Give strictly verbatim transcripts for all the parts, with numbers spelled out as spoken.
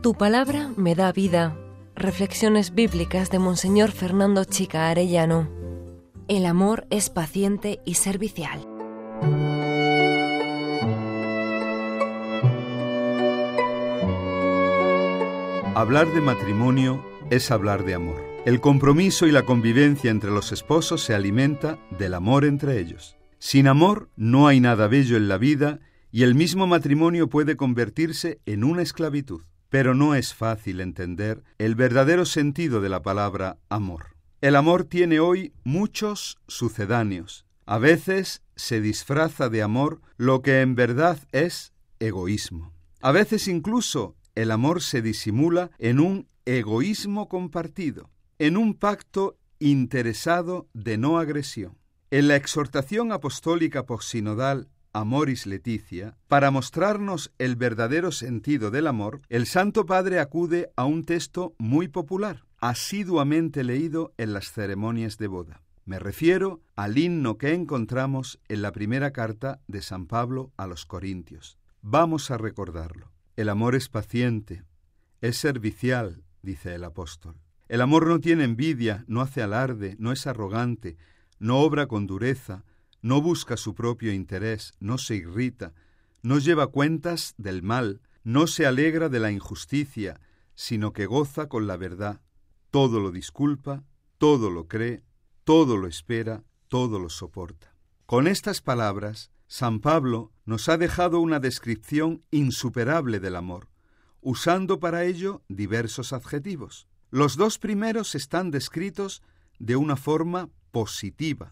Tu palabra me da vida. Reflexiones bíblicas de Monseñor Fernando Chica Arellano. El amor es paciente y servicial. Hablar de matrimonio es hablar de amor. El compromiso y la convivencia entre los esposos se alimenta del amor entre ellos. Sin amor no hay nada bello en la vida y el mismo matrimonio puede convertirse en una esclavitud. Pero no es fácil entender el verdadero sentido de la palabra amor. El amor tiene hoy muchos sucedáneos. A veces se disfraza de amor lo que en verdad es egoísmo. A veces incluso el amor se disimula en un egoísmo compartido, en un pacto interesado de no agresión. En la exhortación apostólica possinodal Amoris Laetitia, para mostrarnos el verdadero sentido del amor, el Santo Padre acude a un texto muy popular, asiduamente leído en las ceremonias de boda. Me refiero al himno que encontramos en la primera carta de San Pablo a los Corintios. Vamos a recordarlo. El amor es paciente, es servicial, dice el apóstol. El amor no tiene envidia, no hace alarde, no es arrogante, no obra con dureza, no busca su propio interés, no se irrita, no lleva cuentas del mal, no se alegra de la injusticia, sino que goza con la verdad. Todo lo disculpa, todo lo cree, todo lo espera, todo lo soporta. Con estas palabras, San Pablo nos ha dejado una descripción insuperable del amor, usando para ello diversos adjetivos. Los dos primeros están descritos de una forma positiva.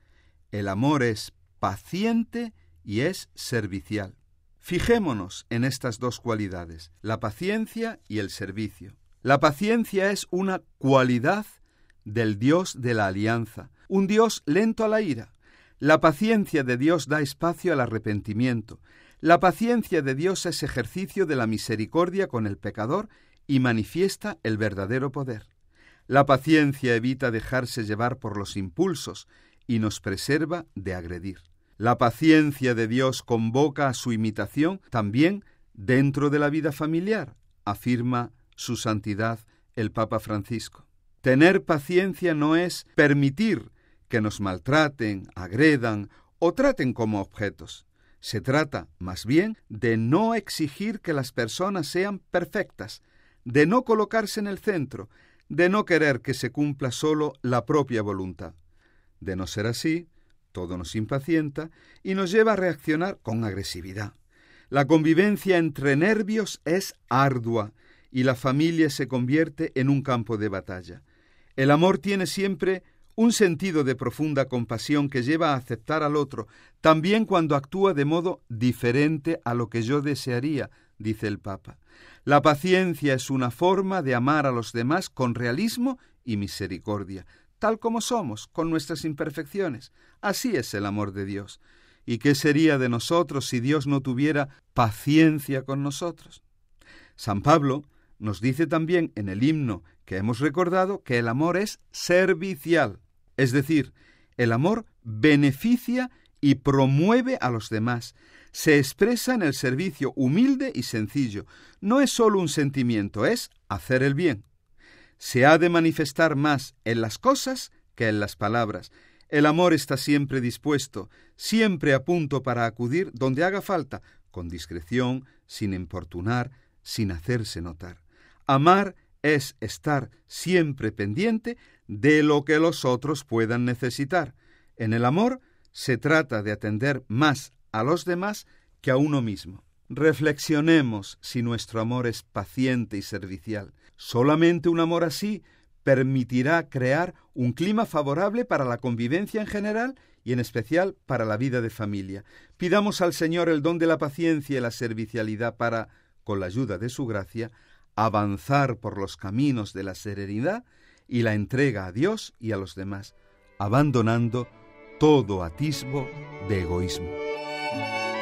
El amor es paciente y es servicial. Fijémonos en estas dos cualidades, la paciencia y el servicio. La paciencia es una cualidad del Dios de la alianza, un Dios lento a la ira. La paciencia de Dios da espacio al arrepentimiento. La paciencia de Dios es ejercicio de la misericordia con el pecador y manifiesta el verdadero poder. La paciencia evita dejarse llevar por los impulsos y nos preserva de agredir. La paciencia de Dios convoca a su imitación también dentro de la vida familiar, afirma su santidad el Papa Francisco. Tener paciencia no es permitir que nos maltraten, agredan o traten como objetos. Se trata, más bien, de no exigir que las personas sean perfectas, de no colocarse en el centro, de no querer que se cumpla solo la propia voluntad. De no ser así, todo nos impacienta y nos lleva a reaccionar con agresividad. La convivencia entre nervios es ardua y la familia se convierte en un campo de batalla. El amor tiene siempre un sentido de profunda compasión que lleva a aceptar al otro, también cuando actúa de modo diferente a lo que yo desearía, dice el Papa. La paciencia es una forma de amar a los demás con realismo y misericordia, tal como somos, con nuestras imperfecciones. Así es el amor de Dios. ¿Y qué sería de nosotros si Dios no tuviera paciencia con nosotros? San Pablo nos dice también en el himno que hemos recordado que el amor es servicial, es decir, el amor beneficia y promueve a los demás. Se expresa en el servicio humilde y sencillo. No es solo un sentimiento, es hacer el bien. Se ha de manifestar más en las cosas que en las palabras. El amor está siempre dispuesto, siempre a punto para acudir donde haga falta, con discreción, sin importunar, sin hacerse notar. Amar es estar siempre pendiente de lo que los otros puedan necesitar. En el amor se trata de atender más a los demás que a uno mismo. Reflexionemos si nuestro amor es paciente y servicial. Solamente un amor así permitirá crear un clima favorable para la convivencia en general y en especial para la vida de familia. Pidamos al Señor el don de la paciencia y la servicialidad para, con la ayuda de su gracia, avanzar por los caminos de la serenidad y la entrega a Dios y a los demás, abandonando todo atisbo de egoísmo.